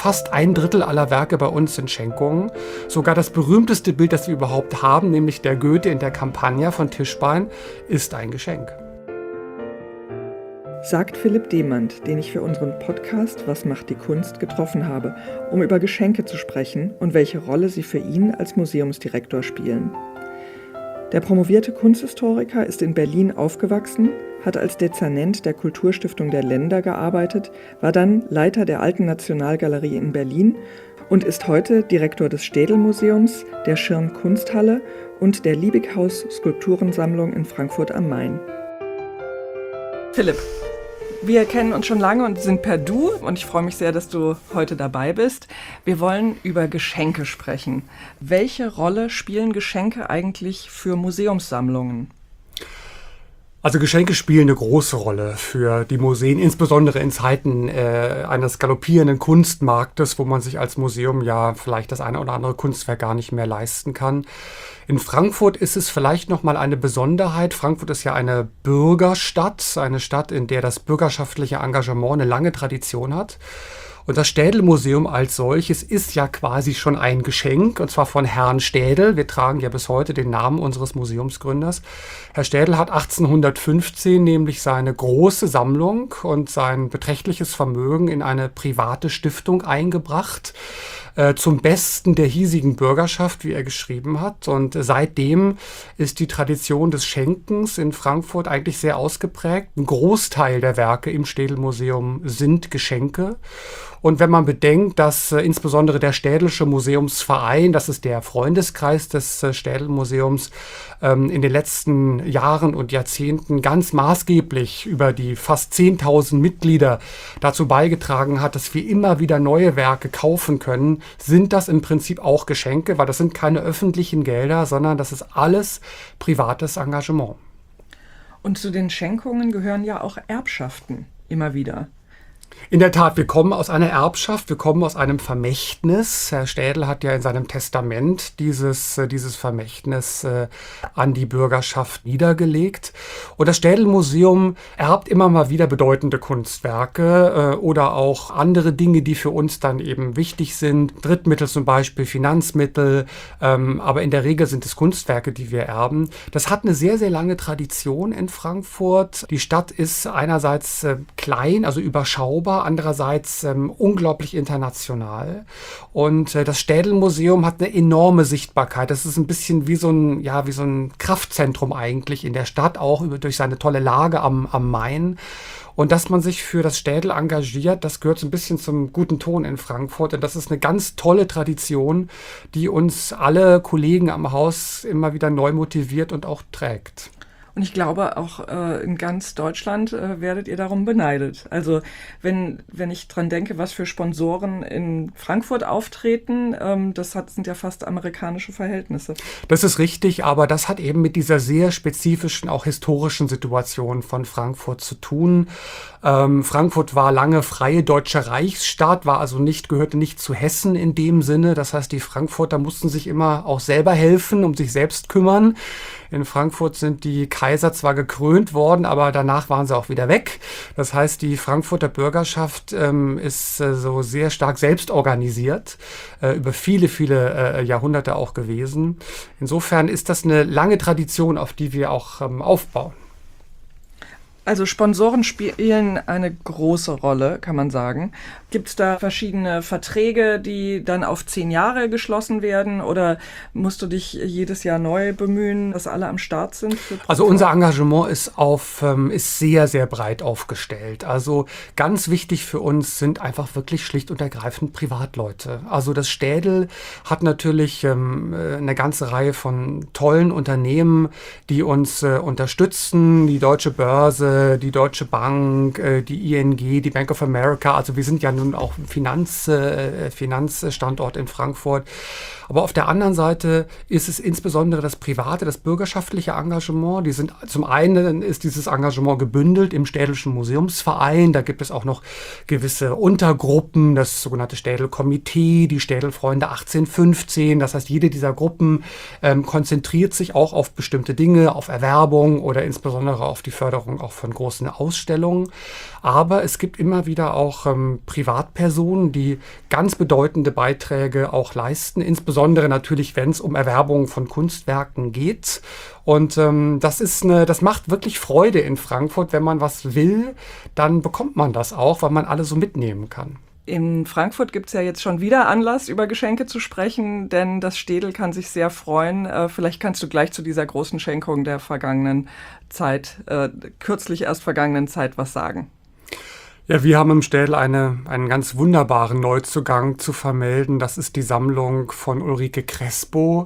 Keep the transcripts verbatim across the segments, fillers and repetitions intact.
fast ein Drittel aller Werke bei uns sind Schenkungen. Sogar das berühmteste Bild, das wir überhaupt haben, nämlich der Goethe in der Campagna von Tischbein, ist ein Geschenk. Sagt Philipp Demand, den ich für unseren Podcast Was macht die Kunst getroffen habe, um über Geschenke zu sprechen und welche Rolle sie für ihn als Museumsdirektor spielen. Der promovierte Kunsthistoriker ist in Berlin aufgewachsen, hat als Dezernent der Kulturstiftung der Länder gearbeitet, war dann Leiter der Alten Nationalgalerie in Berlin und ist heute Direktor des Städel-Museums, der Schirn-Kunsthalle und der Liebighaus-Skulpturensammlung in Frankfurt am Main. Philipp, wir kennen uns schon lange und sind per Du und ich freue mich sehr, dass du heute dabei bist. Wir wollen über Geschenke sprechen. Welche Rolle spielen Geschenke eigentlich für Museumssammlungen? Also Geschenke spielen eine große Rolle für die Museen, insbesondere in Zeiten äh, eines galoppierenden Kunstmarktes, wo man sich als Museum ja vielleicht das eine oder andere Kunstwerk gar nicht mehr leisten kann. In Frankfurt ist es vielleicht nochmal eine Besonderheit. Frankfurt ist ja eine Bürgerstadt, eine Stadt, in der das bürgerschaftliche Engagement eine lange Tradition hat. Und das Städel-Museum als solches ist ja quasi schon ein Geschenk, und zwar von Herrn Städel. Wir tragen ja bis heute den Namen unseres Museumsgründers. Herr Städel hat achtzehnhundertfünfzehn nämlich seine große Sammlung und sein beträchtliches Vermögen in eine private Stiftung eingebracht, äh, zum Besten der hiesigen Bürgerschaft, wie er geschrieben hat. Und seitdem ist die Tradition des Schenkens in Frankfurt eigentlich sehr ausgeprägt. Ein Großteil der Werke im Städel-Museum sind Geschenke. Und wenn man bedenkt, dass äh, insbesondere der Städelsche Museumsverein, das ist der Freundeskreis des äh, Städel-Museums, ähm, in den letzten Jahren und Jahrzehnten ganz maßgeblich über die fast zehntausend Mitglieder dazu beigetragen hat, dass wir immer wieder neue Werke kaufen können, sind das im Prinzip auch Geschenke, weil das sind keine öffentlichen Gelder, sondern das ist alles privates Engagement. Und zu den Schenkungen gehören ja auch Erbschaften immer wieder. In der Tat, wir kommen aus einer Erbschaft, wir kommen aus einem Vermächtnis. Herr Städel hat ja in seinem Testament dieses, dieses Vermächtnis äh, an die Bürgerschaft niedergelegt. Und das Städel-Museum erbt immer mal wieder bedeutende Kunstwerke äh, oder auch andere Dinge, die für uns dann eben wichtig sind. Drittmittel zum Beispiel, Finanzmittel, ähm, aber in der Regel sind es Kunstwerke, die wir erben. Das hat eine sehr, sehr lange Tradition in Frankfurt. Die Stadt ist einerseits äh, klein, also überschaubar, andererseits ähm, unglaublich international. Und äh, das Städel-Museum hat eine enorme Sichtbarkeit. Das ist ein bisschen wie so ein, ja, wie so ein Kraftzentrum eigentlich in der Stadt, auch über, durch seine tolle Lage am, am Main. Und dass man sich für das Städel engagiert, das gehört so ein bisschen zum guten Ton in Frankfurt. Und das ist eine ganz tolle Tradition, die uns alle Kollegen am Haus immer wieder neu motiviert und auch trägt. Und ich glaube, auch äh, in ganz Deutschland äh, werdet ihr darum beneidet. Also wenn, wenn ich dran denke, was für Sponsoren in Frankfurt auftreten, ähm, das hat, sind ja fast amerikanische Verhältnisse. Das ist richtig, aber das hat eben mit dieser sehr spezifischen, auch historischen Situation von Frankfurt zu tun. Ähm, Frankfurt war lange freie deutsche Reichsstadt, war also nicht, gehörte nicht zu Hessen in dem Sinne. Das heißt, die Frankfurter mussten sich immer auch selber helfen, um sich selbst kümmern. In Frankfurt sind die Kaiser zwar gekrönt worden, aber danach waren sie auch wieder weg. Das heißt, die Frankfurter Bürgerschaft ähm, ist äh, so sehr stark selbst organisiert, äh, über viele, viele äh, Jahrhunderte auch gewesen. Insofern ist das eine lange Tradition, auf die wir auch ähm, aufbauen. Also Sponsoren spielen eine große Rolle, kann man sagen. Gibt es da verschiedene Verträge, die dann auf zehn Jahre geschlossen werden, oder musst du dich jedes Jahr neu bemühen, dass alle am Start sind? Also unser Engagement ist, auf, ähm, ist sehr, sehr breit aufgestellt. Also ganz wichtig für uns sind einfach wirklich schlicht und ergreifend Privatleute. Also das Städel hat natürlich ähm, eine ganze Reihe von tollen Unternehmen, die uns äh, unterstützen, die Deutsche Börse, die Deutsche Bank, die I N G, die Bank of America. Also wir sind ja nun auch Finanz, Finanzstandort in Frankfurt. Aber auf der anderen Seite ist es insbesondere das private, das bürgerschaftliche Engagement. Die sind, zum einen ist dieses Engagement gebündelt im Städelschen Museumsverein. Da gibt es auch noch gewisse Untergruppen, das sogenannte Städel-Komitee, die Städelfreunde achtzehnhundertfünfzehn. Das heißt, jede dieser Gruppen ähm, konzentriert sich auch auf bestimmte Dinge, auf Erwerbung oder insbesondere auf die Förderung auch von großen Ausstellungen. Aber es gibt immer wieder auch ähm, private Privatpersonen, die ganz bedeutende Beiträge auch leisten, insbesondere natürlich, wenn es um Erwerbung von Kunstwerken geht. Und ähm, das ist eine, das macht wirklich Freude in Frankfurt. Wenn man was will, dann bekommt man das auch, weil man alle so mitnehmen kann. In Frankfurt gibt es ja jetzt schon wieder Anlass, über Geschenke zu sprechen, denn das Städel kann sich sehr freuen. Äh, vielleicht kannst du gleich zu dieser großen Schenkung der vergangenen Zeit, äh, kürzlich erst vergangenen Zeit, was sagen. Ja, wir haben im Städel eine, einen ganz wunderbaren Neuzugang zu vermelden. Das ist die Sammlung von Ulrike Crespo,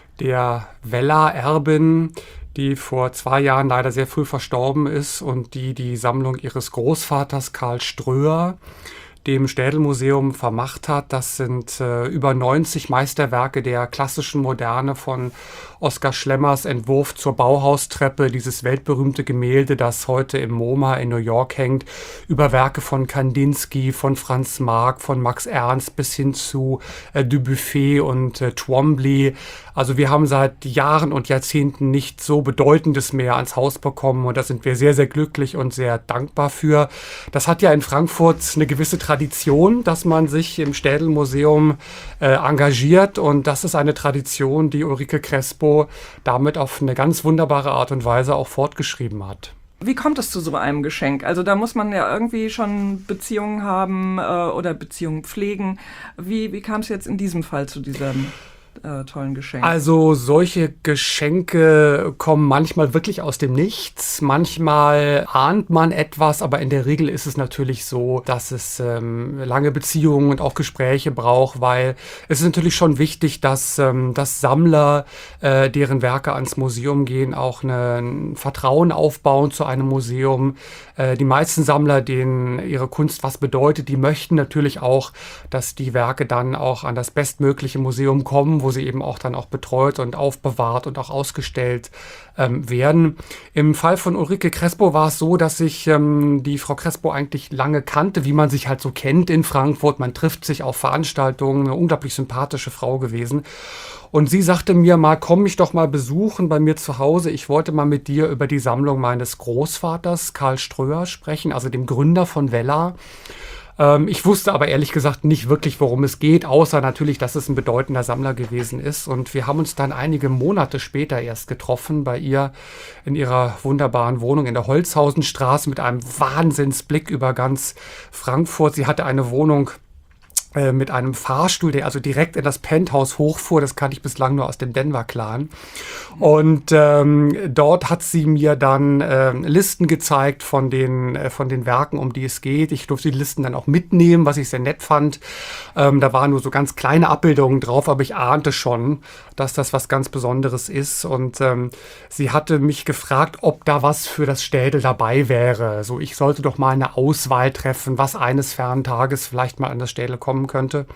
der Weller-Erbin, die vor zwei Jahren leider sehr früh verstorben ist und die die Sammlung ihres Großvaters Karl Ströer dem Städelmuseum vermacht hat. Das sind äh, über neunzig Meisterwerke der klassischen Moderne, von Oskar Schlemmers Entwurf zur Bauhaustreppe, dieses weltberühmte Gemälde, das heute im MoMA in New York hängt, über Werke von Kandinsky, von Franz Marc, von Max Ernst bis hin zu äh, Dubuffet und äh, Twombly. Also wir haben seit Jahren und Jahrzehnten nicht so Bedeutendes mehr ans Haus bekommen und da sind wir sehr, sehr glücklich und sehr dankbar für. Das hat ja in Frankfurt eine gewisse Tradition, dass man sich im Städelmuseum äh, engagiert, und das ist eine Tradition, die Ulrike Crespo damit auf eine ganz wunderbare Art und Weise auch fortgeschrieben hat. Wie kommt es zu so einem Geschenk? Also da muss man ja irgendwie schon Beziehungen haben äh, oder Beziehungen pflegen. Wie, wie kam es jetzt in diesem Fall zu diesem Äh, tollen Geschenk? Also solche Geschenke kommen manchmal wirklich aus dem Nichts. Manchmal ahnt man etwas, aber in der Regel ist es natürlich so, dass es ähm, lange Beziehungen und auch Gespräche braucht, weil es ist natürlich schon wichtig, dass, ähm, dass Sammler, äh, deren Werke ans Museum gehen, auch eine, ein Vertrauen aufbauen zu einem Museum. Äh, die meisten Sammler, denen ihre Kunst was bedeutet, die möchten natürlich auch, dass die Werke dann auch an das bestmögliche Museum kommen, wo sie eben auch dann auch betreut und aufbewahrt und auch ausgestellt ähm, werden. Im Fall von Ulrike Crespo war es so, dass ich ähm, die Frau Crespo eigentlich lange kannte, wie man sich halt so kennt in Frankfurt. Man trifft sich auf Veranstaltungen, eine unglaublich sympathische Frau gewesen. Und sie sagte mir mal, komm mich doch mal besuchen bei mir zu Hause. Ich wollte mal mit dir über die Sammlung meines Großvaters Karl Ströer sprechen, also dem Gründer von Weller. Ähm, ich wusste aber ehrlich gesagt nicht wirklich, worum es geht, außer natürlich, dass es ein bedeutender Sammler gewesen ist. Und wir haben uns dann einige Monate später erst getroffen bei ihr in ihrer wunderbaren Wohnung in der Holzhausenstraße mit einem Wahnsinnsblick über ganz Frankfurt. Sie hatte eine Wohnung mit einem Fahrstuhl, der also direkt in das Penthouse hochfuhr. Das kannte ich bislang nur aus dem Denver-Clan. Und ähm, dort hat sie mir dann äh, Listen gezeigt von den, äh, von den Werken, um die es geht. Ich durfte die Listen dann auch mitnehmen, was ich sehr nett fand. Ähm, da waren nur so ganz kleine Abbildungen drauf, aber ich ahnte schon, dass das was ganz Besonderes ist. Und ähm, sie hatte mich gefragt, ob da was für das Städel dabei wäre. So, ich sollte doch mal eine Auswahl treffen, was eines fernen Tages vielleicht mal an das Städel kommen könnte.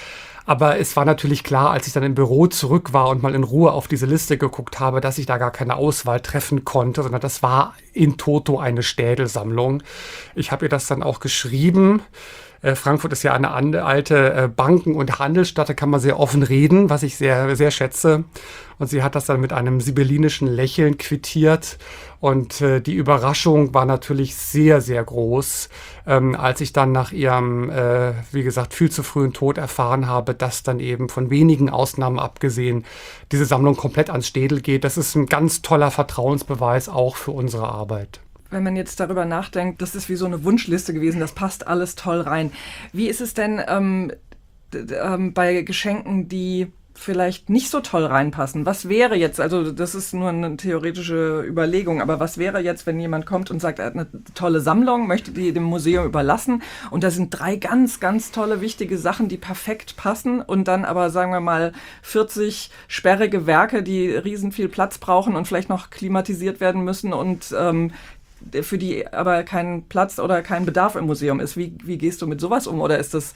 Aber es war natürlich klar, als ich dann im Büro zurück war und mal in Ruhe auf diese Liste geguckt habe, dass ich da gar keine Auswahl treffen konnte, sondern das war in toto eine Städelsammlung. Ich habe ihr das dann auch geschrieben. Äh, Frankfurt ist ja eine alte äh, Banken- und Handelsstadt, da kann man sehr offen reden, was ich sehr, sehr schätze. Und sie hat das dann mit einem sibyllinischen Lächeln quittiert. Und äh, die Überraschung war natürlich sehr, sehr groß, ähm, als ich dann nach ihrem, äh, wie gesagt, viel zu frühen Tod erfahren habe, dass dann eben von wenigen Ausnahmen abgesehen diese Sammlung komplett ans Städel geht. Das ist ein ganz toller Vertrauensbeweis auch für unsere Arbeit. Wenn man jetzt darüber nachdenkt, das ist wie so eine Wunschliste gewesen, das passt alles toll rein. Wie ist es denn ähm, d- d- ähm, bei Geschenken, die vielleicht nicht so toll reinpassen? Was wäre jetzt, also das ist nur eine theoretische Überlegung, aber was wäre jetzt, wenn jemand kommt und sagt, er hat eine tolle Sammlung, möchte die dem Museum überlassen und da sind drei ganz, ganz tolle, wichtige Sachen, die perfekt passen und dann aber, sagen wir mal, vierzig sperrige Werke, die riesen viel Platz brauchen und vielleicht noch klimatisiert werden müssen und ähm, für die aber kein Platz oder kein Bedarf im Museum ist. Wie, wie gehst du mit sowas um? Oder ist das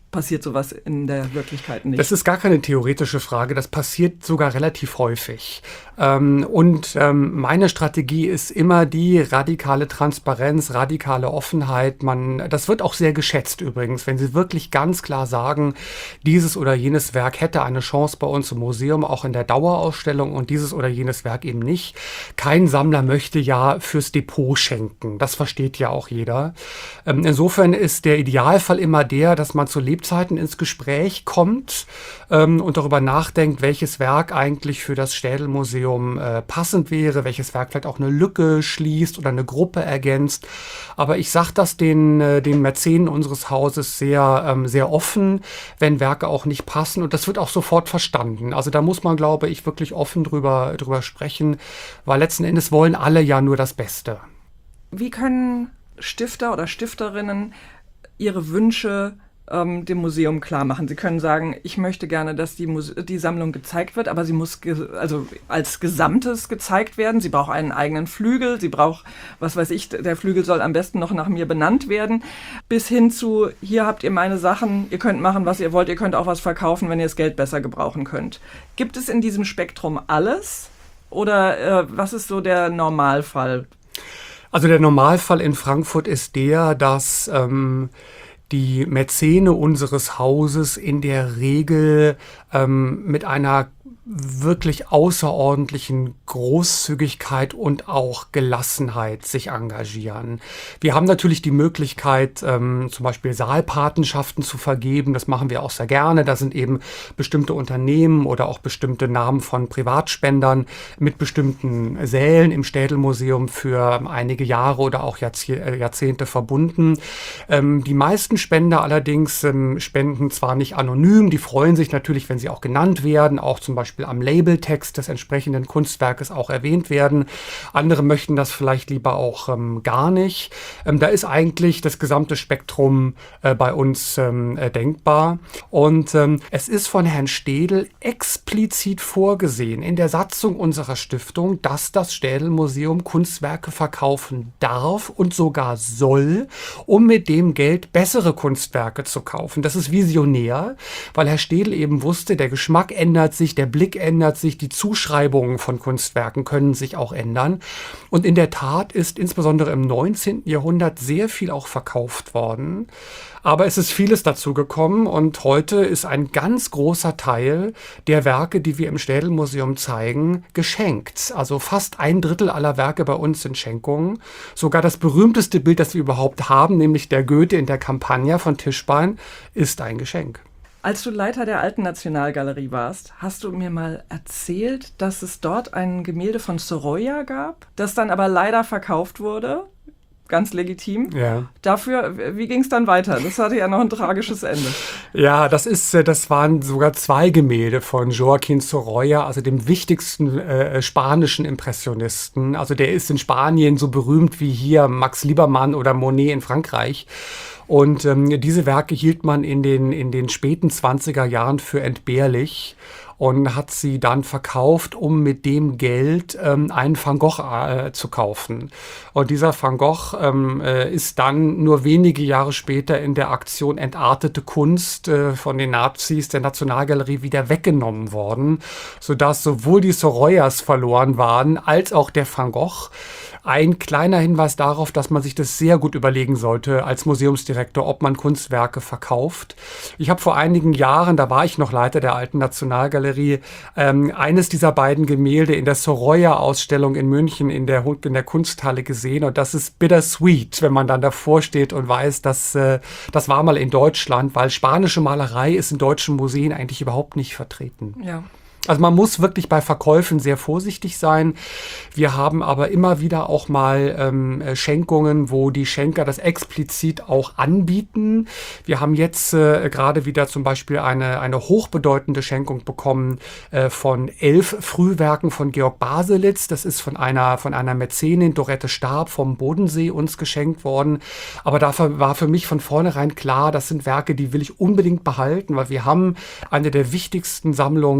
passiert sowas in der Wirklichkeit nicht? Das ist gar keine theoretische Frage, das passiert sogar relativ häufig. Ähm, und ähm, meine Strategie ist immer die radikale Transparenz, radikale Offenheit. Man, das wird auch sehr geschätzt übrigens, wenn Sie wirklich ganz klar sagen, dieses oder jenes Werk hätte eine Chance bei uns im Museum, auch in der Dauerausstellung, und dieses oder jenes Werk eben nicht. Kein Sammler möchte ja fürs Depot schenken, das versteht ja auch jeder. Ähm, insofern ist der Idealfall immer der, dass man zu Lebzeiten ins Gespräch kommt ähm, und darüber nachdenkt, welches Werk eigentlich für das Städel-Museum äh, passend wäre, welches Werk vielleicht auch eine Lücke schließt oder eine Gruppe ergänzt. Aber ich sage das den, äh, den Mäzenen unseres Hauses sehr, ähm, sehr offen, wenn Werke auch nicht passen, und das wird auch sofort verstanden. Also da muss man, glaube ich, wirklich offen drüber, drüber sprechen, weil letzten Endes wollen alle ja nur das Beste. Wie können Stifter oder Stifterinnen ihre Wünsche ähm, dem Museum klar machen? Sie können sagen, ich möchte gerne, dass die, Muse- die Sammlung gezeigt wird, aber sie muss ge- also als Gesamtes gezeigt werden. Sie braucht einen eigenen Flügel, sie braucht, was weiß ich, der Flügel soll am besten noch nach mir benannt werden, bis hin zu, hier habt ihr meine Sachen, ihr könnt machen, was ihr wollt, ihr könnt auch was verkaufen, wenn ihr das Geld besser gebrauchen könnt. Gibt es in diesem Spektrum alles oder äh, was ist so der Normalfall? Also der Normalfall in Frankfurt ist der, dass ähm, die Mäzene unseres Hauses in der Regel ähm, mit einer wirklich außerordentlichen Großzügigkeit und auch Gelassenheit sich engagieren. Wir haben natürlich die Möglichkeit, ähm, zum Beispiel Saalpatenschaften zu vergeben. Das machen wir auch sehr gerne. Da sind eben bestimmte Unternehmen oder auch bestimmte Namen von Privatspendern mit bestimmten Sälen im Städel-Museum für einige Jahre oder auch Jahrzie- Jahrzehnte verbunden. Ähm, die meisten Spender allerdings ähm, spenden zwar nicht anonym, die freuen sich natürlich, wenn sie auch genannt werden, auch zum Beispiel am Labeltext des entsprechenden Kunstwerkes auch erwähnt werden. Andere möchten das vielleicht lieber auch ähm, gar nicht. Ähm, da ist eigentlich das gesamte Spektrum äh, bei uns ähm, äh, denkbar. Und ähm, es ist von Herrn Städel explizit vorgesehen in der Satzung unserer Stiftung, dass das Städel-Museum Kunstwerke verkaufen darf und sogar soll, um mit dem Geld bessere Kunstwerke zu kaufen. Das ist visionär, weil Herr Städel eben wusste, der Geschmack ändert sich, der Blick ändert sich, die Zuschreibungen von Kunstwerken können sich auch ändern. Und in der Tat ist insbesondere im neunzehnten Jahrhundert sehr viel auch verkauft worden. Aber es ist vieles dazu gekommen und heute ist ein ganz großer Teil der Werke, die wir im Städel-Museum zeigen, geschenkt. Also fast ein Drittel aller Werke bei uns sind Schenkungen. Sogar das berühmteste Bild, das wir überhaupt haben, nämlich der Goethe in der Campagna von Tischbein, ist ein Geschenk. Als du Leiter der Alten Nationalgalerie warst, hast du mir mal erzählt, dass es dort ein Gemälde von Sorolla gab, das dann aber leider verkauft wurde. Ganz legitim. Ja. Dafür, wie ging es dann weiter? Das hatte ja noch ein tragisches Ende. Ja, das ist, das waren sogar zwei Gemälde von Joaquín Sorolla, also dem wichtigsten äh, spanischen Impressionisten. Also der ist in Spanien so berühmt wie hier Max Liebermann oder Monet in Frankreich. Und ähm, diese Werke hielt man in den, in den späten zwanziger Jahren für entbehrlich und hat sie dann verkauft, um mit dem Geld ähm, einen Van Gogh äh, zu kaufen. Und dieser Van Gogh ähm, äh, ist dann nur wenige Jahre später in der Aktion Entartete Kunst äh, von den Nazis der Nationalgalerie wieder weggenommen worden, sodass sowohl die Sorollas verloren waren, als auch der Van Gogh. Ein kleiner Hinweis darauf, dass man sich das sehr gut überlegen sollte als Museumsdirektor, ob man Kunstwerke verkauft. Ich habe vor einigen Jahren, da war ich noch Leiter der Alten Nationalgalerie, ähm, eines dieser beiden Gemälde in der Sorolla-Ausstellung in München in der, in der Kunsthalle gesehen. Und das ist bittersweet, wenn man dann davor steht und weiß, dass äh, das war mal in Deutschland, weil spanische Malerei ist in deutschen Museen eigentlich überhaupt nicht vertreten. Ja. Also man muss wirklich bei Verkäufen sehr vorsichtig sein. Wir haben aber immer wieder auch mal ähm, Schenkungen, wo die Schenker das explizit auch anbieten. Wir haben jetzt äh, gerade wieder zum Beispiel eine, eine hochbedeutende Schenkung bekommen äh, von elf Frühwerken von Georg Baselitz. Das ist von einer, von einer Mäzenin, Dorette Starb, vom Bodensee uns geschenkt worden. Aber dafür war für mich von vornherein klar, das sind Werke, die will ich unbedingt behalten, weil wir haben eine der wichtigsten Sammlungen weltweit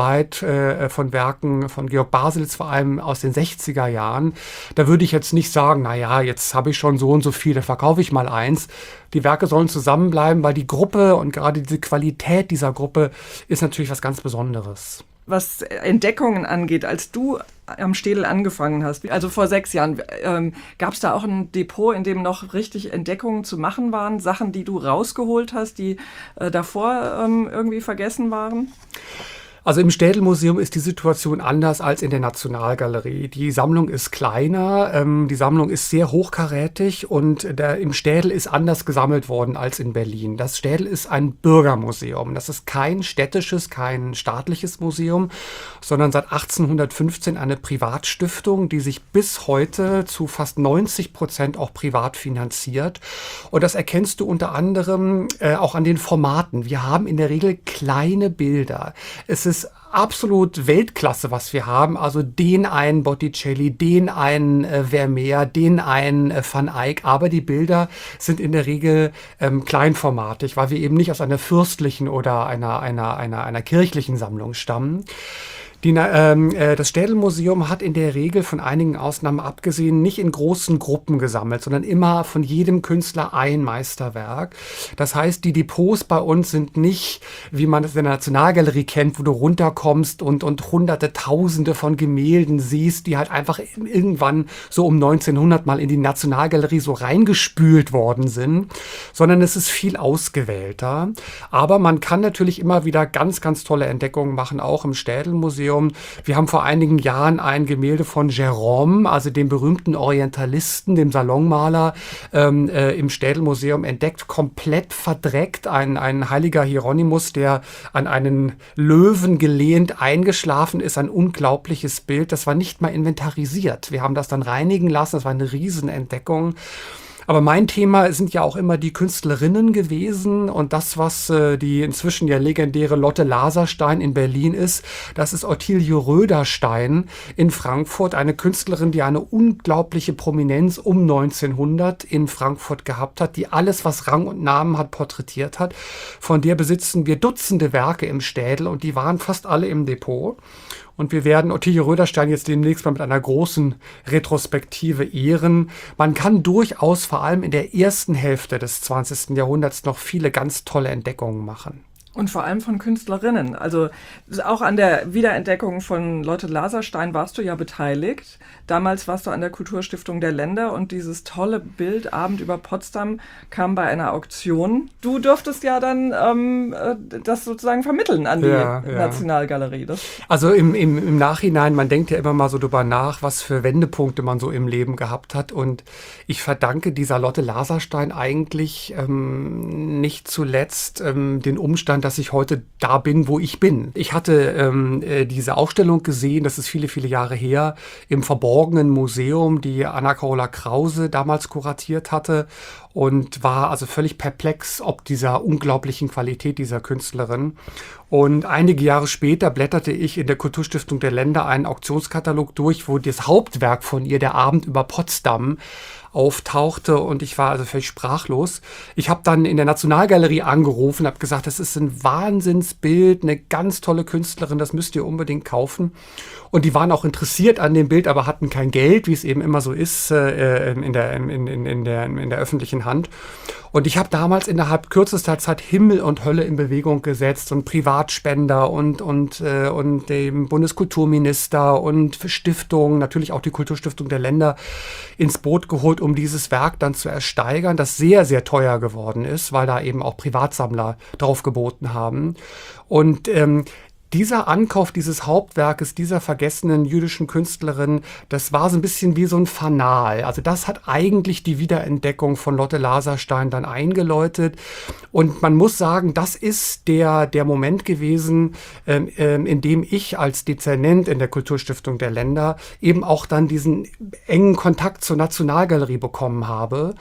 weit äh, von Werken von Georg Baselitz, vor allem aus den sechziger Jahren. Da würde ich jetzt nicht sagen, naja, jetzt habe ich schon so und so viel, da verkaufe ich mal eins. Die Werke sollen zusammenbleiben, weil die Gruppe und gerade diese Qualität dieser Gruppe ist natürlich was ganz Besonderes. Was Entdeckungen angeht, als du am Städel angefangen hast, also vor sechs Jahren, ähm, gab es da auch ein Depot, in dem noch richtig Entdeckungen zu machen waren, Sachen, die du rausgeholt hast, die äh, davor ähm, irgendwie vergessen waren? Also im Städel-Museum ist die Situation anders als in der Nationalgalerie. Die Sammlung ist kleiner, ähm, die Sammlung ist sehr hochkarätig und der, im Städel ist anders gesammelt worden als in Berlin. Das Städel ist ein Bürgermuseum. Das ist kein städtisches, kein staatliches Museum, sondern seit achtzehnhundertfünfzehn eine Privatstiftung, die sich bis heute zu fast neunzig Prozent auch privat finanziert. Und das erkennst du unter anderem äh, auch an den Formaten. Wir haben in der Regel kleine Bilder. Es ist absolut Weltklasse, was wir haben. Also den einen Botticelli, den einen äh, Vermeer, den einen äh, Van Eyck. Aber die Bilder sind in der Regel ähm, kleinformatig, weil wir eben nicht aus einer fürstlichen oder einer, einer, einer, einer kirchlichen Sammlung stammen. Die, ähm, äh, das Städel-Museum hat in der Regel von einigen Ausnahmen abgesehen nicht in großen Gruppen gesammelt, sondern immer von jedem Künstler ein Meisterwerk. Das heißt, die Depots bei uns sind nicht, wie man es in der Nationalgalerie kennt, wo du runterkommst und, und hunderte, tausende von Gemälden siehst, die halt einfach irgendwann so um neunzehnhundert mal in die Nationalgalerie so reingespült worden sind, sondern es ist viel ausgewählter. Aber man kann natürlich immer wieder ganz, ganz tolle Entdeckungen machen, auch im Städel-Museum. Wir haben vor einigen Jahren ein Gemälde von Gérôme, also dem berühmten Orientalisten, dem Salonmaler, ähm, äh, im Städel-Museum entdeckt, komplett verdreckt. Ein, ein heiliger Hieronymus, der an einen Löwen gelehnt eingeschlafen ist. Ein unglaubliches Bild. Das war nicht mal inventarisiert. Wir haben das dann reinigen lassen. Das war eine Riesenentdeckung. Aber mein Thema sind ja auch immer die Künstlerinnen gewesen und das, was äh, die inzwischen ja legendäre Lotte Laserstein in Berlin ist, das ist Ottilie Röderstein in Frankfurt, eine Künstlerin, die eine unglaubliche Prominenz um neunzehnhundert in Frankfurt gehabt hat, die alles, was Rang und Namen hat, porträtiert hat. Von der besitzen wir Dutzende Werke im Städel und die waren fast alle im Depot. Und wir werden Ottilie Röderstein jetzt demnächst mal mit einer großen Retrospektive ehren. Man kann durchaus vor allem in der ersten Hälfte des zwanzigsten Jahrhunderts noch viele ganz tolle Entdeckungen machen. Und vor allem von Künstlerinnen. Also auch an der Wiederentdeckung von Lotte Laserstein warst du ja beteiligt. Damals warst du an der Kulturstiftung der Länder und dieses tolle Bild Abend über Potsdam kam bei einer Auktion. Du durftest ja dann ähm, das sozusagen vermitteln an die ja, ja. Nationalgalerie. Das also im, im, im Nachhinein, man denkt ja immer mal so drüber nach, was für Wendepunkte man so im Leben gehabt hat. Und ich verdanke dieser Lotte Laserstein eigentlich ähm, nicht zuletzt ähm, den Umstand, dass ich heute da bin, wo ich bin. Ich hatte ähm, äh, diese Ausstellung gesehen, das ist viele, viele Jahre her, im Verborgenen Museum, die Anna-Carola Krause damals kuratiert hatte und war also völlig perplex ob dieser unglaublichen Qualität dieser Künstlerin. Und einige Jahre später blätterte ich in der Kulturstiftung der Länder einen Auktionskatalog durch, wo das Hauptwerk von ihr, der Abend über Potsdam, auftauchte und ich war also völlig sprachlos. Ich habe dann in der Nationalgalerie angerufen, habe gesagt, das ist ein Wahnsinnsbild, eine ganz tolle Künstlerin, das müsst ihr unbedingt kaufen. Und die waren auch interessiert an dem Bild, aber hatten kein Geld, wie es eben immer so ist äh, in, der, in, in, in, der, in der öffentlichen Hand. Und ich habe damals innerhalb kürzester Zeit Himmel und Hölle in Bewegung gesetzt und Privatspender und, und, äh, und dem Bundeskulturminister und Stiftungen, natürlich auch die Kulturstiftung der Länder ins Boot geholt, um dieses Werk dann zu ersteigern, das sehr, sehr teuer geworden ist, weil da eben auch Privatsammler drauf geboten haben. Und ähm, dieser Ankauf dieses Hauptwerkes, dieser vergessenen jüdischen Künstlerin, das war so ein bisschen wie so ein Fanal. Also das hat eigentlich die Wiederentdeckung von Lotte Laserstein dann eingeläutet. Und man muss sagen, das ist der, der Moment gewesen, ähm, in dem ich als Dezernent in der Kulturstiftung der Länder eben auch dann diesen engen Kontakt zur Nationalgalerie bekommen habe.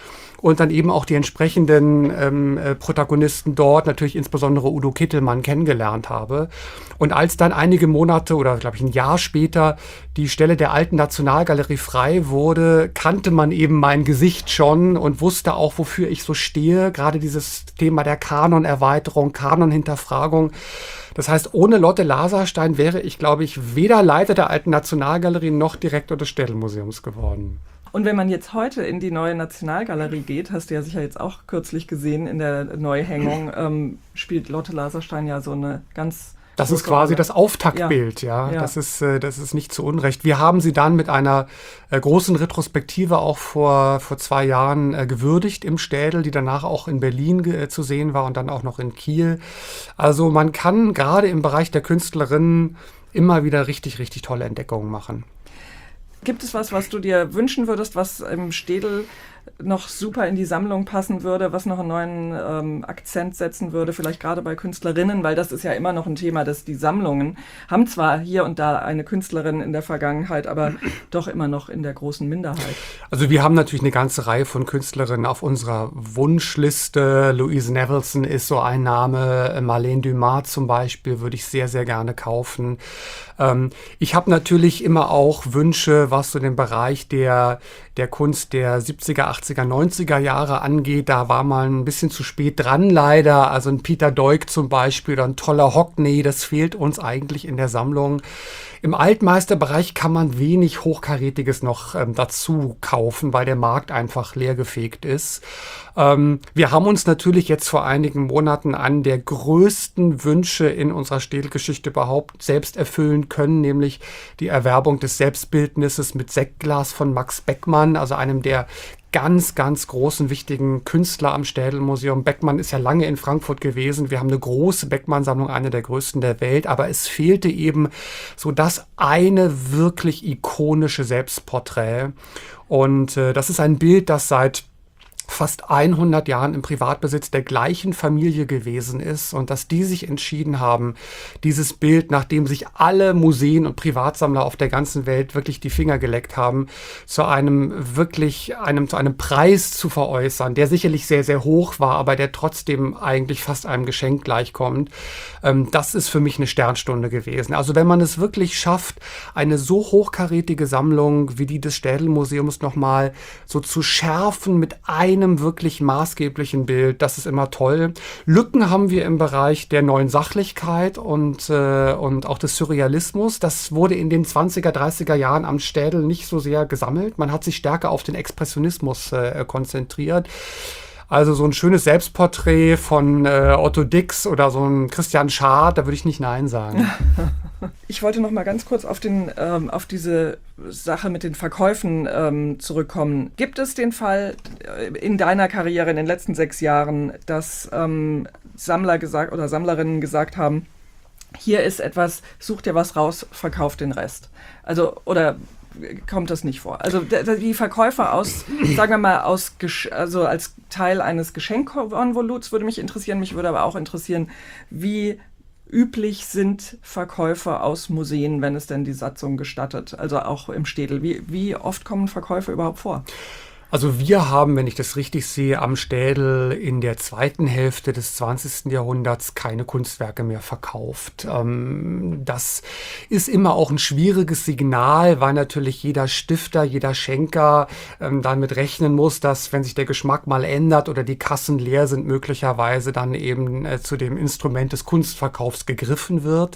und dann eben auch die entsprechenden ähm, äh, Protagonisten dort, natürlich insbesondere Udo Kittelmann, kennengelernt habe. Und als dann einige Monate oder glaube ich ein Jahr später die Stelle der Alten Nationalgalerie frei wurde, kannte man eben mein Gesicht schon und wusste auch, wofür ich so stehe. Gerade dieses Thema der Kanonerweiterung, Kanonhinterfragung. Das heißt, ohne Lotte Laserstein wäre ich, glaube ich, weder Leiter der Alten Nationalgalerie noch Direktor des Städelmuseums geworden. Und wenn man jetzt heute in die neue Nationalgalerie geht, hast du ja sicher jetzt auch kürzlich gesehen in der Neuhängung, ähm, spielt Lotte Laserstein ja so eine ganz... Das ist quasi das Auftaktbild, ja. ja. ja. Das ist, äh, das ist nicht zu Unrecht. Wir haben sie dann mit einer äh, großen Retrospektive auch vor, vor zwei Jahren äh, gewürdigt im Städel, die danach auch in Berlin äh, zu sehen war und dann auch noch in Kiel. Also man kann gerade im Bereich der Künstlerinnen immer wieder richtig, richtig tolle Entdeckungen machen. Gibt es was, was du dir wünschen würdest, was im Städel noch super in die Sammlung passen würde, was noch einen neuen ähm, Akzent setzen würde, vielleicht gerade bei Künstlerinnen, weil das ist ja immer noch ein Thema, dass die Sammlungen haben zwar hier und da eine Künstlerin in der Vergangenheit, aber doch immer noch in der großen Minderheit. Also wir haben natürlich eine ganze Reihe von Künstlerinnen auf unserer Wunschliste. Louise Nevelson ist so ein Name, Marlene Dumas zum Beispiel würde ich sehr, sehr gerne kaufen. Ähm, ich habe natürlich immer auch Wünsche, was so den Bereich der, der Kunst der siebziger, achtziger, neunziger Jahre angeht. Da war man ein bisschen zu spät dran leider. Also ein Peter Doig zum Beispiel oder ein toller Hockney, das fehlt uns eigentlich in der Sammlung. Im Altmeisterbereich kann man wenig Hochkarätiges noch ähm, dazu kaufen, weil der Markt einfach leergefegt ist. Ähm, wir haben uns natürlich jetzt vor einigen Monaten einen der größten Wünsche in unserer Städelgeschichte überhaupt selbst erfüllen können, nämlich die Erwerbung des Selbstbildnisses mit Sektglas von Max Beckmann, also einem der ganz, ganz großen, wichtigen Künstler am Städelmuseum. Beckmann ist ja lange in Frankfurt gewesen. Wir haben eine große Beckmann-Sammlung, eine der größten der Welt. Aber es fehlte eben so das eine wirklich ikonische Selbstporträt. Und äh, das ist ein Bild, das seit fast hundert Jahren im Privatbesitz der gleichen Familie gewesen ist und dass die sich entschieden haben, dieses Bild, nachdem sich alle Museen und Privatsammler auf der ganzen Welt wirklich die Finger geleckt haben, zu einem wirklich einem zu einem Preis zu veräußern, der sicherlich sehr, sehr hoch war, aber der trotzdem eigentlich fast einem Geschenk gleichkommt. Ähm, das ist für mich eine Sternstunde gewesen. Also wenn man es wirklich schafft, eine so hochkarätige Sammlung wie die des Städelmuseums nochmal so zu schärfen mit einem wirklich maßgeblichen Bild, das ist immer toll. Lücken haben wir im Bereich der neuen Sachlichkeit und, äh, und auch des Surrealismus. Das wurde in den zwanziger, dreißiger Jahren am Städel nicht so sehr gesammelt. Man hat sich stärker auf den Expressionismus äh, konzentriert. Also so ein schönes Selbstporträt von äh, Otto Dix oder so ein Christian Schad, da würde ich nicht Nein sagen. Ich wollte noch mal ganz kurz auf, den, ähm, auf diese Sache mit den Verkäufen ähm, zurückkommen. Gibt es den Fall in deiner Karriere in den letzten sechs Jahren, dass ähm, Sammler gesagt oder Sammlerinnen gesagt haben, hier ist etwas, such dir was raus, verkauf den Rest? Also, oder kommt das nicht vor? Also die Verkäufe aus, sagen wir mal, aus, also als Teil eines Geschenkkonvoluts würde mich interessieren. Mich würde aber auch interessieren, wie üblich sind Verkäufe aus Museen, wenn es denn die Satzung gestattet, also auch im Städel. Wie, wie oft kommen Verkäufe überhaupt vor? Also wir haben, wenn ich das richtig sehe, am Städel in der zweiten Hälfte des zwanzigsten Jahrhunderts keine Kunstwerke mehr verkauft. Ähm, das ist immer auch ein schwieriges Signal, weil natürlich jeder Stifter, jeder Schenker ähm, damit rechnen muss, dass, wenn sich der Geschmack mal ändert oder die Kassen leer sind, möglicherweise dann eben äh, zu dem Instrument des Kunstverkaufs gegriffen wird.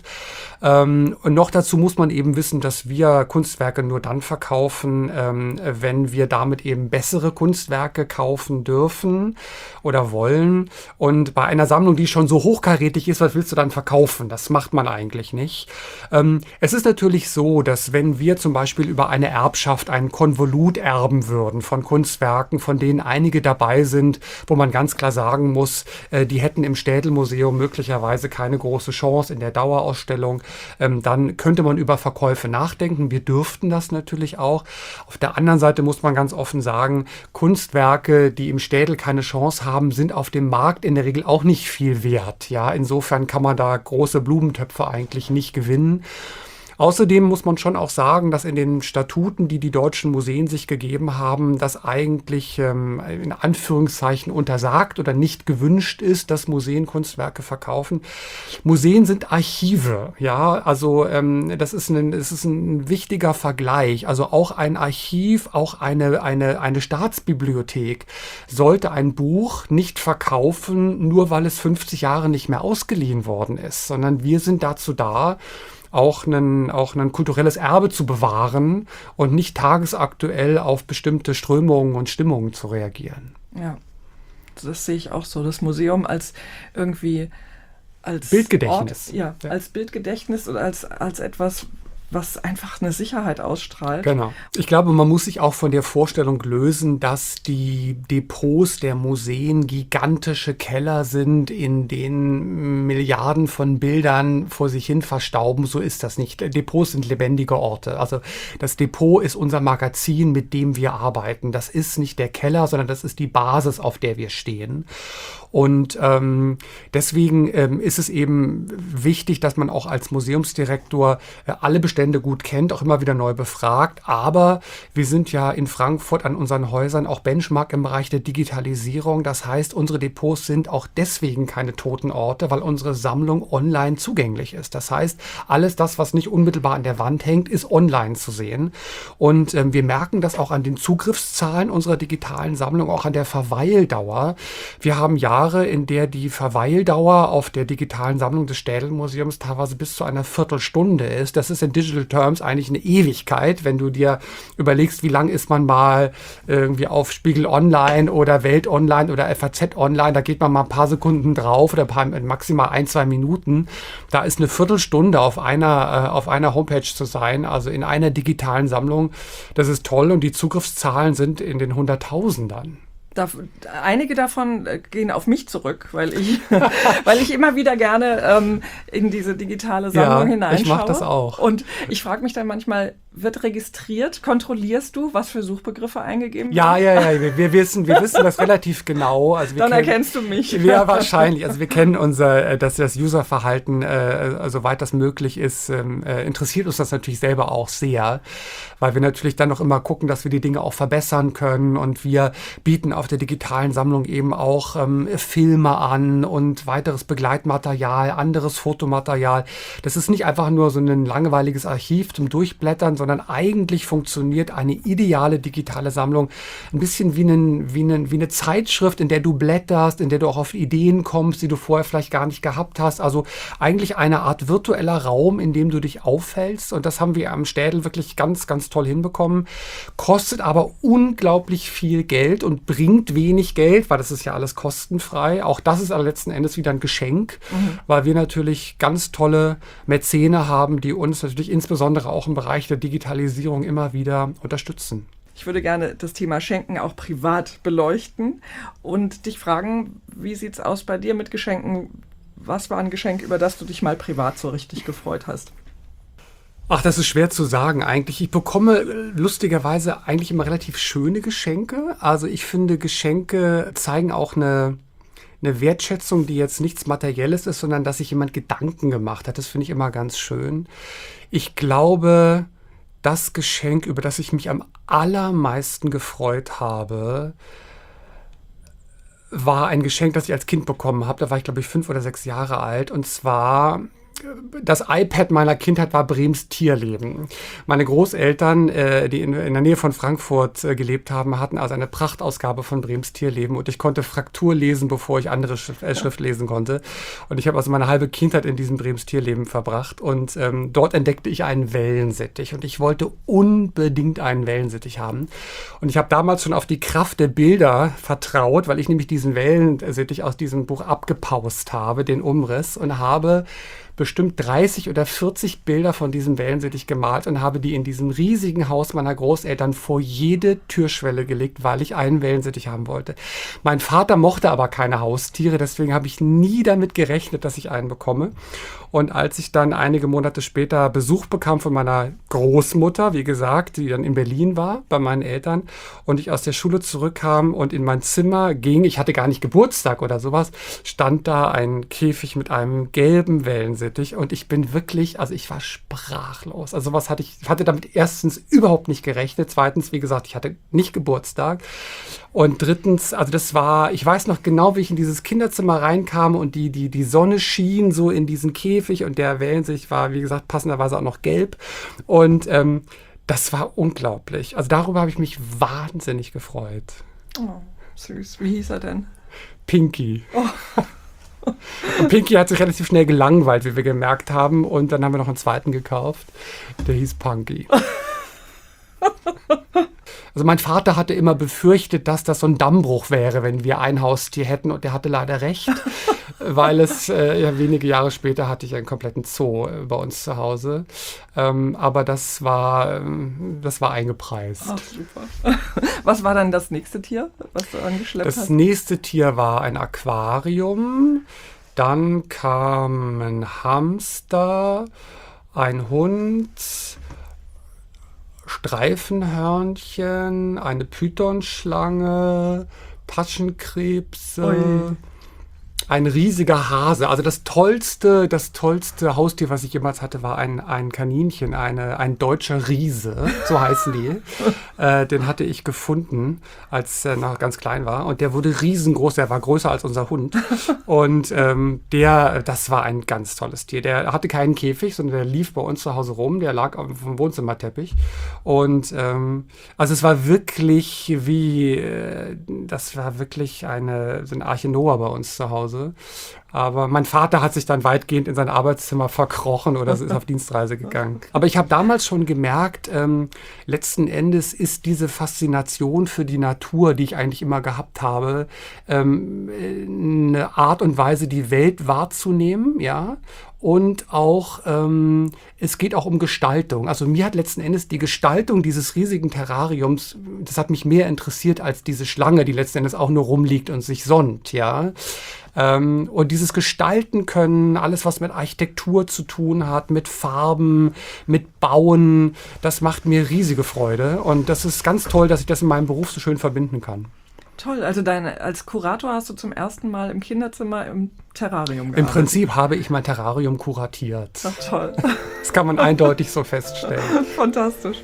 Ähm, und noch dazu muss man eben wissen, dass wir Kunstwerke nur dann verkaufen, ähm, wenn wir damit eben besser bessere Kunstwerke kaufen dürfen oder wollen. Und bei einer Sammlung, die schon so hochkarätig ist, was willst du dann verkaufen? Das macht man eigentlich nicht. Ähm, es ist natürlich so, dass wenn wir zum Beispiel über eine Erbschaft einen Konvolut erben würden von Kunstwerken, von denen einige dabei sind, wo man ganz klar sagen muss, äh, die hätten im Städelmuseum möglicherweise keine große Chance in der Dauerausstellung, ähm, dann könnte man über Verkäufe nachdenken. Wir dürften das natürlich auch. Auf der anderen Seite muss man ganz offen sagen, Kunstwerke, die im Städel keine Chance haben, sind auf dem Markt in der Regel auch nicht viel wert. Ja, insofern kann man da große Blumentöpfe eigentlich nicht gewinnen. Außerdem muss man schon auch sagen, dass in den Statuten, die die deutschen Museen sich gegeben haben, das eigentlich ähm, in Anführungszeichen untersagt oder nicht gewünscht ist, dass Museen Kunstwerke verkaufen. Museen sind Archive, ja, also ähm, das ist ein, das ist ein wichtiger Vergleich. Also auch ein Archiv, auch eine, eine, eine Staatsbibliothek sollte ein Buch nicht verkaufen, nur weil es fünfzig Jahre nicht mehr ausgeliehen worden ist, sondern wir sind dazu da, auch ein, auch ein kulturelles Erbe zu bewahren und nicht tagesaktuell auf bestimmte Strömungen und Stimmungen zu reagieren. Ja, das sehe ich auch so. Das Museum als irgendwie als Bildgedächtnis. Ort, ja, ja, als Bildgedächtnis oder als, als etwas, was einfach eine Sicherheit ausstrahlt. Genau. Ich glaube, man muss sich auch von der Vorstellung lösen, dass die Depots der Museen gigantische Keller sind, in denen Milliarden von Bildern vor sich hin verstauben. So ist das nicht. Depots sind lebendige Orte. Also das Depot ist unser Magazin, mit dem wir arbeiten. Das ist nicht der Keller, sondern das ist die Basis, auf der wir stehen. Und ähm, deswegen ähm, ist es eben wichtig, dass man auch als Museumsdirektor äh, alle Bestände gut kennt, auch immer wieder neu befragt. Aber wir sind ja in Frankfurt an unseren Häusern auch Benchmark im Bereich der Digitalisierung. Das heißt, unsere Depots sind auch deswegen keine toten Orte, weil unsere Sammlung online zugänglich ist. Das heißt, alles das, was nicht unmittelbar an der Wand hängt, ist online zu sehen. Und ähm, wir merken das auch an den Zugriffszahlen unserer digitalen Sammlung, auch an der Verweildauer. Wir haben Jahre, in der die Verweildauer auf der digitalen Sammlung des Städel-Museums teilweise bis zu einer Viertelstunde ist. Das ist in Digital Terms eigentlich eine Ewigkeit, wenn du dir überlegst, wie lang ist man mal irgendwie auf Spiegel Online oder Welt Online oder F A Z Online, da geht man mal ein paar Sekunden drauf oder ein paar, maximal ein, zwei Minuten. Da ist eine Viertelstunde auf einer, äh, auf einer Homepage zu sein, also in einer digitalen Sammlung. Das ist toll und die Zugriffszahlen sind in den Hunderttausendern. Da, einige davon gehen auf mich zurück, weil ich, weil ich immer wieder gerne ähm, in diese digitale Sammlung ja, hineinschaue. Ich mache das auch. Und ich frage mich dann manchmal, wird registriert? Kontrollierst du, was für Suchbegriffe eingegeben werden? Ja, ja, ja. Wir, wir, wissen, wir wissen das relativ genau. Also wir dann kennen, erkennst du mich. Ja, wahrscheinlich. Also wir kennen unser, dass das Userverhalten, äh, soweit das möglich ist, äh, interessiert uns das natürlich selber auch sehr, weil wir natürlich dann noch immer gucken, dass wir die Dinge auch verbessern können und wir bieten auf der digitalen Sammlung eben auch ähm, Filme an und weiteres Begleitmaterial, anderes Fotomaterial. Das ist nicht einfach nur so ein langweiliges Archiv zum Durchblättern, sondern eigentlich funktioniert eine ideale digitale Sammlung ein bisschen wie, einen, wie, einen, wie eine Zeitschrift, in der du blätterst, in der du auch auf Ideen kommst, die du vorher vielleicht gar nicht gehabt hast. Also eigentlich eine Art virtueller Raum, in dem du dich aufhältst. Und das haben wir am Städel wirklich ganz, ganz toll hinbekommen. Kostet aber unglaublich viel Geld und bringt wenig Geld, weil das ist ja alles kostenfrei. Auch das ist aber letzten Endes wieder ein Geschenk, mhm. weil wir natürlich ganz tolle Mäzene haben, die uns natürlich insbesondere auch im Bereich der Digitalisierung immer wieder unterstützen. Ich würde gerne das Thema Schenken auch privat beleuchten und dich fragen, wie sieht es aus bei dir mit Geschenken? Was war ein Geschenk, über das du dich mal privat so richtig gefreut hast? Ach, das ist schwer zu sagen eigentlich. Ich bekomme lustigerweise eigentlich immer relativ schöne Geschenke. Also ich finde, Geschenke zeigen auch eine, eine Wertschätzung, die jetzt nichts Materielles ist, sondern dass sich jemand Gedanken gemacht hat. Das finde ich immer ganz schön. Ich glaube, das Geschenk, über das ich mich am allermeisten gefreut habe, war ein Geschenk, das ich als Kind bekommen habe. Da war ich, glaube ich, fünf oder sechs Jahre alt. Und zwar das iPad meiner Kindheit war Brems Tierleben. Meine Großeltern, äh, die in, in der Nähe von Frankfurt äh, gelebt haben, hatten also eine Prachtausgabe von Brems Tierleben und ich konnte Fraktur lesen, bevor ich andere Schrift, äh, Schrift lesen konnte. Und ich habe also meine halbe Kindheit in diesem Brems Tierleben verbracht und ähm, dort entdeckte ich einen Wellensittich und ich wollte unbedingt einen Wellensittich haben. Und ich habe damals schon auf die Kraft der Bilder vertraut, weil ich nämlich diesen Wellensittich aus diesem Buch abgepaust habe, den Umriss, und habe bestimmt dreißig oder vierzig Bilder von diesem Wellensittich gemalt und habe die in diesem riesigen Haus meiner Großeltern vor jede Türschwelle gelegt, weil ich einen Wellensittich haben wollte. Mein Vater mochte aber keine Haustiere, deswegen habe ich nie damit gerechnet, dass ich einen bekomme. Und als ich dann einige Monate später Besuch bekam von meiner Großmutter, wie gesagt, die dann in Berlin war bei meinen Eltern und ich aus der Schule zurückkam und in mein Zimmer ging, ich hatte gar nicht Geburtstag oder sowas, stand da ein Käfig mit einem gelben Wellensittich und ich bin wirklich, also ich war sprachlos. Also was hatte ich, hatte damit erstens überhaupt nicht gerechnet, zweitens, wie gesagt, ich hatte nicht Geburtstag und drittens, also das war, ich weiß noch genau, wie ich in dieses Kinderzimmer reinkam und die, die, die Sonne schien so in diesen Käfig und der Wellensittich war, wie gesagt, passenderweise auch noch gelb. Und ähm, das war unglaublich. Also darüber habe ich mich wahnsinnig gefreut. Oh, süß. Wie hieß er denn? Pinky. Oh. Und Pinky hat sich relativ schnell gelangweilt, wie wir gemerkt haben. Und dann haben wir noch einen zweiten gekauft. Der hieß Punky. Also mein Vater hatte immer befürchtet, dass das so ein Dammbruch wäre, wenn wir ein Haustier hätten. Und der hatte leider recht, weil es äh, ja, wenige Jahre später hatte ich einen kompletten Zoo äh, bei uns zu Hause. Ähm, aber das war, ähm, das war eingepreist. Ach, super. Was war dann das nächste Tier, was du angeschleppt das hast? Das nächste Tier war ein Aquarium. Dann kam ein Hamster, ein Hund, Streifenhörnchen, eine Pythonschlange, Taschenkrebse, Ui. Ein riesiger Hase. Also das tollste, das tollste Haustier, was ich jemals hatte, war ein, ein Kaninchen, eine, ein deutscher Riese, so heißen die. äh, den hatte ich gefunden, als er noch ganz klein war. Und der wurde riesengroß, der war größer als unser Hund. Und ähm, der, das war ein ganz tolles Tier. Der hatte keinen Käfig, sondern der lief bei uns zu Hause rum. Der lag auf dem Wohnzimmerteppich. Und ähm, also es war wirklich wie, äh, das war wirklich eine, so eine Arche Noah bei uns zu Hause. Aber mein Vater hat sich dann weitgehend in sein Arbeitszimmer verkrochen oder ist auf Dienstreise gegangen. Aber ich habe damals schon gemerkt, ähm, letzten Endes ist diese Faszination für die Natur, die ich eigentlich immer gehabt habe, ähm, eine Art und Weise, die Welt wahrzunehmen, ja. Und auch, ähm, es geht auch um Gestaltung. Also mir hat letzten Endes die Gestaltung dieses riesigen Terrariums, das hat mich mehr interessiert als diese Schlange, die letzten Endes auch nur rumliegt und sich sonnt, ja. Ähm, und dieses Gestalten können, alles was mit Architektur zu tun hat, mit Farben, mit Bauen, das macht mir riesige Freude. Und das ist ganz toll, dass ich das in meinem Beruf so schön verbinden kann. Toll, also deine, als Kurator hast du zum ersten Mal im Kinderzimmer im Terrarium gearbeitet. Im Prinzip habe ich mein Terrarium kuratiert. Ach, toll. Das kann man eindeutig so feststellen. Fantastisch.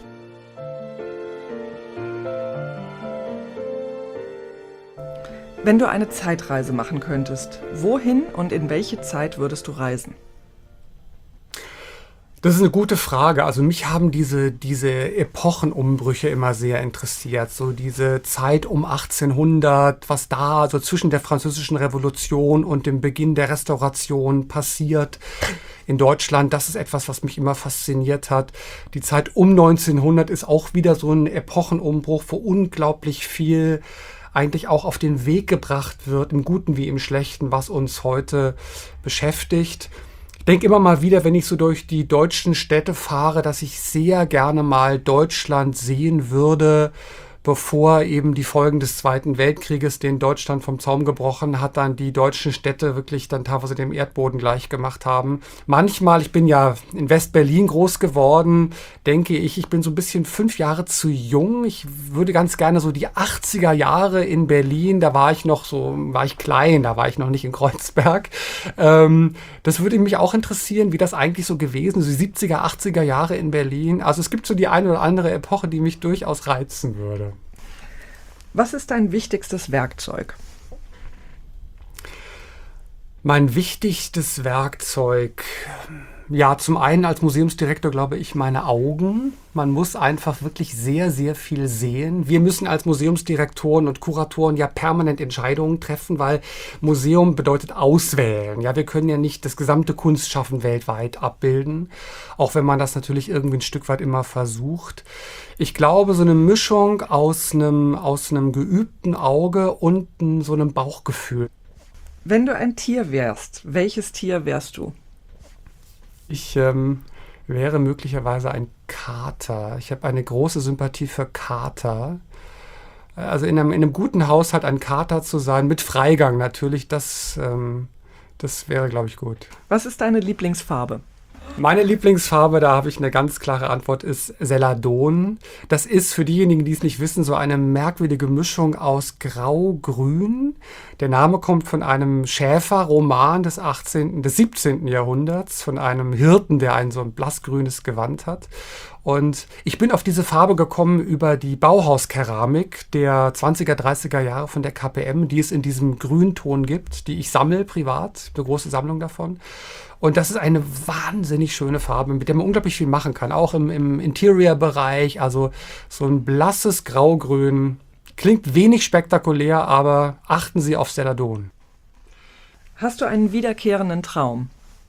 Wenn du eine Zeitreise machen könntest, wohin und in welche Zeit würdest du reisen? Das ist eine gute Frage. Also mich haben diese, diese Epochenumbrüche immer sehr interessiert. So diese Zeit um achtzehnhundert, was da so zwischen der Französischen Revolution und dem Beginn der Restauration passiert in Deutschland. Das ist etwas, was mich immer fasziniert hat. Die Zeit um neunzehnhundert ist auch wieder so ein Epochenumbruch, wo unglaublich viel eigentlich auch auf den Weg gebracht wird, im Guten wie im Schlechten, was uns heute beschäftigt. Ich denke immer mal wieder, wenn ich so durch die deutschen Städte fahre, dass ich sehr gerne mal Deutschland sehen würde, bevor eben die Folgen des Zweiten Weltkrieges den Deutschland vom Zaum gebrochen hat, dann die deutschen Städte wirklich dann teilweise dem Erdboden gleich gemacht haben. Manchmal, ich bin ja in West-Berlin groß geworden, denke ich, ich bin so ein bisschen fünf Jahre zu jung. Ich würde ganz gerne so die achtziger Jahre in Berlin, da war ich noch so, war ich klein, da war ich noch nicht in Kreuzberg. Ähm, das würde mich auch interessieren, wie das eigentlich so gewesen ist, so die siebziger, achtziger Jahre in Berlin. Also es gibt so die eine oder andere Epoche, die mich durchaus reizen würde. Was ist dein wichtigstes Werkzeug? Mein wichtigstes Werkzeug, ja, zum einen als Museumsdirektor glaube ich meine Augen. Man muss einfach wirklich sehr, sehr viel sehen. Wir müssen als Museumsdirektoren und Kuratoren ja permanent Entscheidungen treffen, weil Museum bedeutet auswählen. Ja, wir können ja nicht das gesamte Kunstschaffen weltweit abbilden, auch wenn man das natürlich irgendwie ein Stück weit immer versucht. Ich glaube, so eine Mischung aus einem, aus einem geübten Auge und so einem Bauchgefühl. Wenn du ein Tier wärst, welches Tier wärst du? Ich ähm, wäre möglicherweise ein Kater. Ich habe eine große Sympathie für Kater. Also in einem, in einem guten Haushalt ein Kater zu sein, mit Freigang natürlich, das, ähm, das wäre, glaube ich, gut. Was ist deine Lieblingsfarbe? Meine Lieblingsfarbe, da habe ich eine ganz klare Antwort, ist Celadon. Das ist für diejenigen, die es nicht wissen, so eine merkwürdige Mischung aus Grau-Grün. Der Name kommt von einem Schäferroman des achtzehnten, des siebzehnten Jahrhunderts, von einem Hirten, der ein so ein blassgrünes Gewand hat. Und ich bin auf diese Farbe gekommen über die Bauhauskeramik der zwanziger, dreißiger Jahre von der K P M, die es in diesem Grünton gibt, die ich sammle privat, eine große Sammlung davon. Und das ist eine wahnsinnig schöne Farbe, mit der man unglaublich viel machen kann, auch im, im Interior-Bereich. Also so ein blasses Graugrün, klingt wenig spektakulär, aber achten Sie auf Celadon. Hast du einen wiederkehrenden Traum?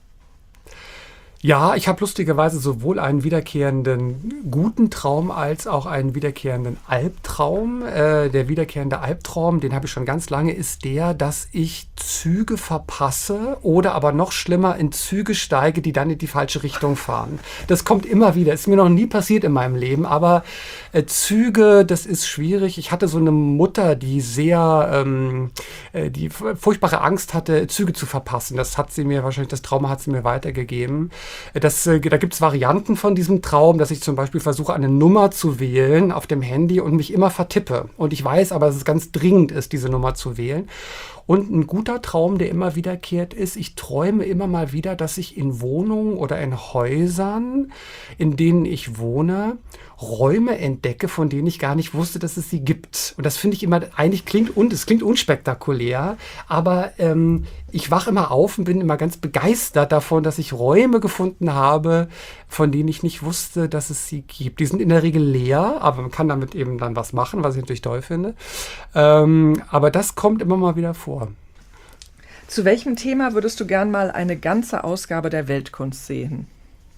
Ja, ich habe lustigerweise sowohl einen wiederkehrenden guten Traum als auch einen wiederkehrenden Albtraum. Äh, der wiederkehrende Albtraum, den habe ich schon ganz lange, ist der, dass ich Züge verpasse oder aber noch schlimmer in Züge steige, die dann in die falsche Richtung fahren. Das kommt immer wieder. Ist mir noch nie passiert in meinem Leben, aber äh, Züge, das ist schwierig. Ich hatte so eine Mutter, die sehr, ähm, äh, die furchtbare Angst hatte, Züge zu verpassen. Das hat sie mir wahrscheinlich, das Trauma hat sie mir weitergegeben. Das, äh, da gibt es Varianten von diesem Traum, dass ich zum Beispiel versuche, eine Nummer zu wählen auf dem Handy und mich immer vertippe. Und ich weiß aber, dass es ganz dringend ist, diese Nummer zu wählen. Und ein guter Traum, der immer wiederkehrt, ist, ich träume immer mal wieder, dass ich in Wohnungen oder in Häusern, in denen ich wohne, Räume entdecke, von denen ich gar nicht wusste, dass es sie gibt. Und das finde ich immer, eigentlich klingt, und es klingt unspektakulär, aber ähm, ich wache immer auf und bin immer ganz begeistert davon, dass ich Räume gefunden habe, von denen ich nicht wusste, dass es sie gibt. Die sind in der Regel leer, aber man kann damit eben dann was machen, was ich natürlich toll finde. Ähm, aber das kommt immer mal wieder vor. Zu welchem Thema würdest du gern mal eine ganze Ausgabe der Weltkunst sehen?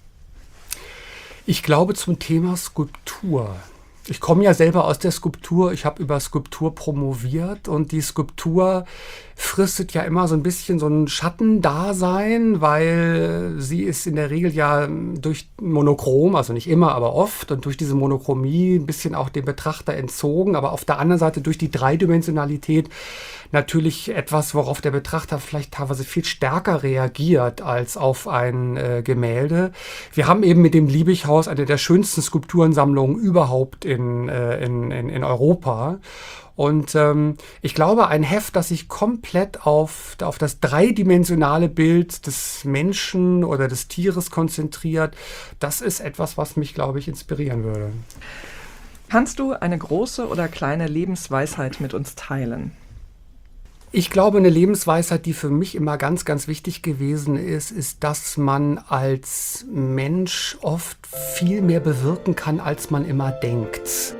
Ich glaube zum Thema Skulptur. Ich komme ja selber aus der Skulptur. Ich habe über Skulptur promoviert und die Skulptur fristet ja immer so ein bisschen so ein Schattendasein, weil sie ist in der Regel ja durch Monochrom, also nicht immer, aber oft, und durch diese Monochromie ein bisschen auch dem Betrachter entzogen, aber auf der anderen Seite durch die Dreidimensionalität natürlich etwas, worauf der Betrachter vielleicht teilweise viel stärker reagiert als auf ein äh, Gemälde. Wir haben eben mit dem Liebighaus eine der schönsten Skulpturensammlungen überhaupt in, äh, in, in, in Europa. Und ähm, ich glaube, ein Heft, das sich komplett auf, auf das dreidimensionale Bild des Menschen oder des Tieres konzentriert, das ist etwas, was mich, glaube ich, inspirieren würde. Kannst du eine große oder kleine Lebensweisheit mit uns teilen? Ich glaube, eine Lebensweisheit, die für mich immer ganz, ganz wichtig gewesen ist, ist, dass man als Mensch oft viel mehr bewirken kann, als man immer denkt.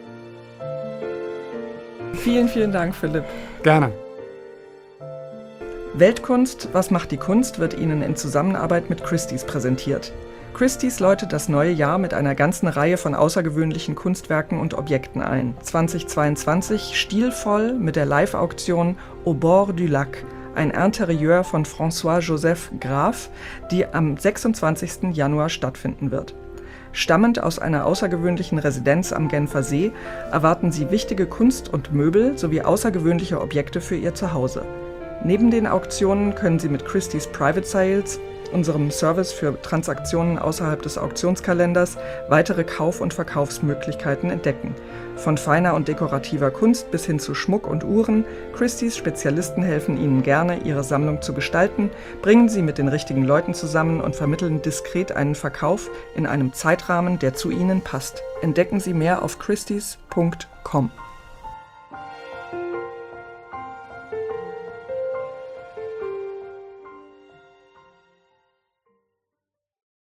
Vielen, vielen Dank, Philipp. Gerne. Weltkunst, was macht die Kunst, wird Ihnen in Zusammenarbeit mit Christie's präsentiert. Christie's läutet das neue Jahr mit einer ganzen Reihe von außergewöhnlichen Kunstwerken und Objekten ein. zweitausendzweiundzwanzig stilvoll mit der Live-Auktion Au bord du lac, ein Interieur von François-Joseph Graf, die am sechsundzwanzigsten Januar stattfinden wird. Stammend aus einer außergewöhnlichen Residenz am Genfer See erwarten Sie wichtige Kunst und Möbel sowie außergewöhnliche Objekte für Ihr Zuhause. Neben den Auktionen können Sie mit Christie's Private Sales, unserem Service für Transaktionen außerhalb des Auktionskalenders, weitere Kauf- und Verkaufsmöglichkeiten entdecken. Von feiner und dekorativer Kunst bis hin zu Schmuck und Uhren, Christie's Spezialisten helfen Ihnen gerne, Ihre Sammlung zu gestalten, bringen Sie mit den richtigen Leuten zusammen und vermitteln diskret einen Verkauf in einem Zeitrahmen, der zu Ihnen passt. Entdecken Sie mehr auf christies punkt com.